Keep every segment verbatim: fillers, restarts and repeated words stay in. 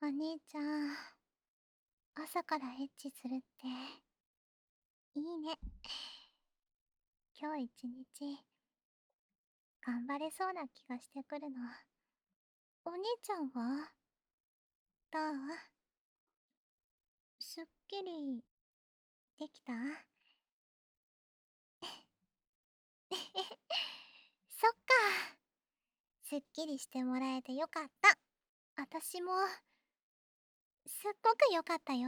お兄ちゃん、朝からエッチするって、いいね。今日一日、頑張れそうな気がしてくるの。お兄ちゃんはどう？すっきり、できた？そっか。すっきりしてもらえてよかった。あたしも、すっごくよかったよ。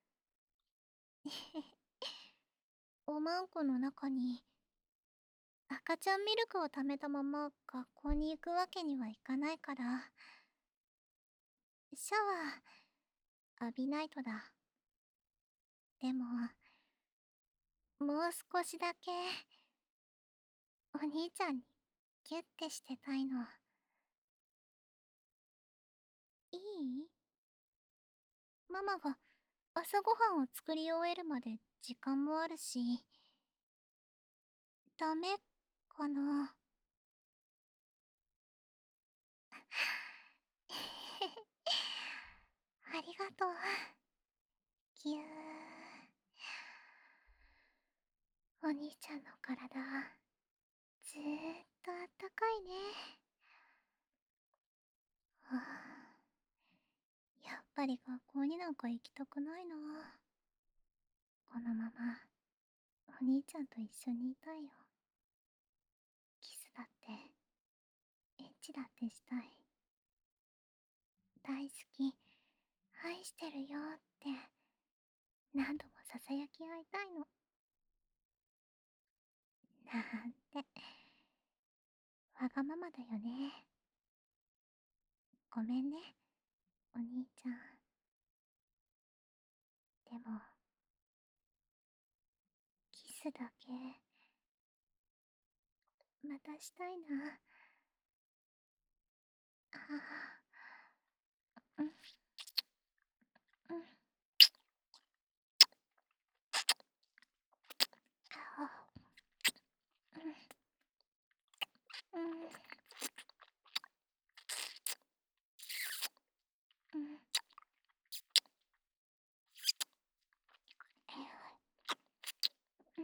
おまんこの中に、赤ちゃんミルクを溜めたまま学校に行くわけにはいかないから、シャワー、浴びないとだ。でも、もう少しだけ、お兄ちゃんにギュッてしてたいの。いい？ママが朝ごはんを作り終えるまで時間もあるし、ダメかな？ありがとう。ぎゅー。お兄ちゃんの体、ずーっとあったかいね。はあ、やっぱり学校になんか行きたくないな。このまま、お兄ちゃんと一緒にいたいよ。キスだって、エッチだってしたい。大好き、愛してるよって何度もささやき合いたいの。なんて、わがままだよね。ごめんね、お兄ちゃん。でも、キスだけ、またしたいな。ああ、うん、うん、あうん、うん、うん、うん。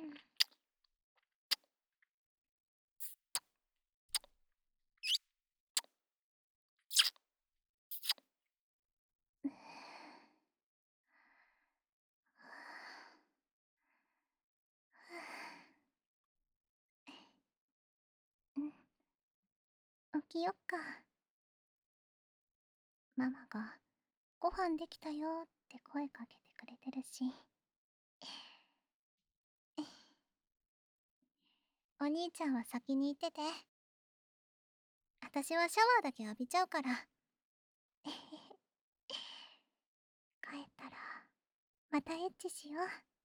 うん、起きよっか。ママが、ご飯できたよって声かけてくれてるし。お兄ちゃんは先に行ってて。あたしはシャワーだけ浴びちゃうから。帰ったら、またエッチしよう。